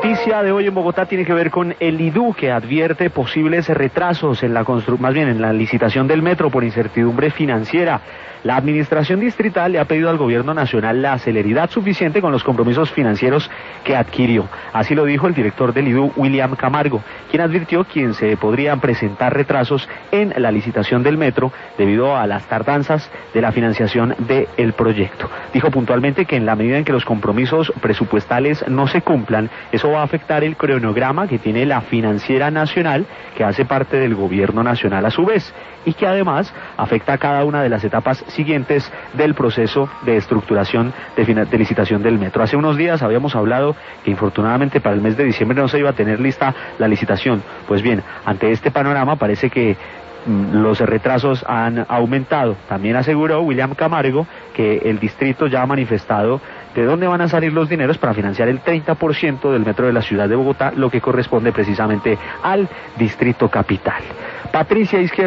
noticia de hoy en Bogotá tiene que ver con el IDU, que advierte posibles retrasos en la licitación del metro por incertidumbre financiera. La administración distrital le ha pedido al gobierno nacional la celeridad suficiente con los compromisos financieros que adquirió. Así lo dijo el director del IDU, William Camargo, quien advirtió que se podrían presentar retrasos en la licitación del metro debido a las tardanzas de la financiación del proyecto. Dijo puntualmente que en la medida en que los compromisos presupuestales no se cumplan, eso va a afectar el cronograma que tiene la Financiera Nacional, que hace parte del gobierno nacional a su vez, y que además afecta a cada una de las etapas siguientes del proceso de estructuración de licitación del metro. Hace unos días habíamos hablado que infortunadamente para el mes de diciembre no se iba a tener lista la licitación. Pues bien, ante este panorama parece que los retrasos han aumentado. También aseguró William Camargo que el distrito ya ha manifestado de dónde van a salir los dineros para financiar el 30% del metro de la ciudad de Bogotá, lo que corresponde precisamente al distrito capital. Patricia Izquierdo.